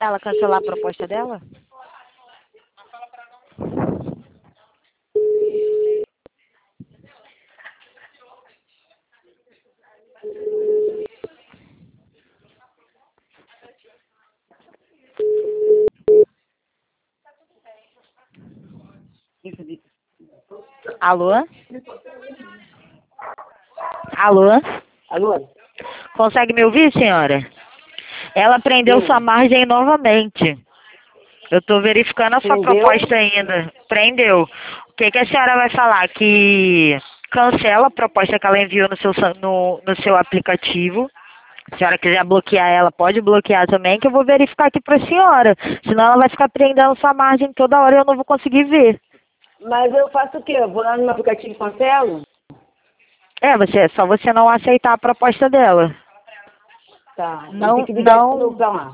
Ela cancelar a proposta dela? Alô? Alô? Alô? Consegue me ouvir, senhora? Ela prendeu Sim. sua margem novamente. Eu estou verificando a sua Prendeu? proposta ainda. Prendeu. O que a senhora vai falar? Que cancela a proposta que ela enviou no seu aplicativo. Se a senhora quiser bloquear ela, pode bloquear também, que eu vou verificar aqui para a senhora. Senão ela vai ficar prendendo sua margem toda hora e eu não vou conseguir ver. Mas eu faço o quê? Eu vou lá no meu aplicativo e cancelo? É só você não aceitar a proposta dela. Tá. Eu tenho Não, que ligar de novo não. pra lá.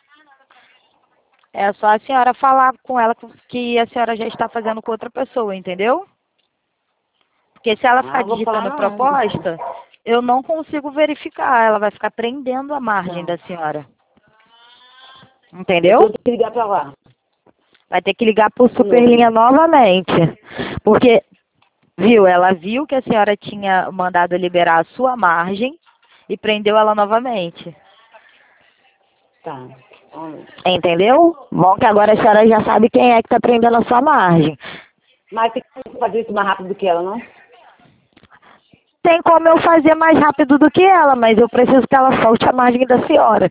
É só a senhora falar com ela que a senhora já está fazendo com outra pessoa, entendeu? Porque se ela Ah, ficar eu vou falar digitando não. proposta, eu não consigo verificar. Ela vai ficar prendendo a margem Tá. da senhora. Então eu Entendeu? tenho que ligar pra lá. Vai ter que ligar por De Superlinha novo. novamente. Porque, viu, ela viu que a senhora tinha mandado liberar a sua margem e prendeu ela novamente. Tá. Entendeu? Bom que agora a senhora já sabe quem é que está prendendo a sua margem. Mas tem que fazer isso mais rápido do que ela, não? Tem como eu fazer mais rápido do que ela, mas eu preciso que ela solte a margem da senhora.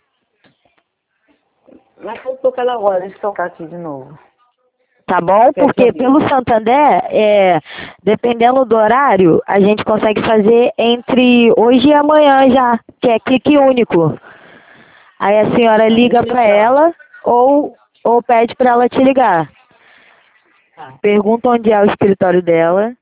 Mas eu tô cada hora. Deixa eu tocar aqui de novo. Tá bom? Quero Porque saber. pelo Santander, dependendo do horário, a gente consegue fazer entre hoje e amanhã já, que é clique único. Aí a senhora Tá, liga deixa eu para ligar. ela ou pede para ela te ligar. Tá. Pergunta onde é o escritório dela.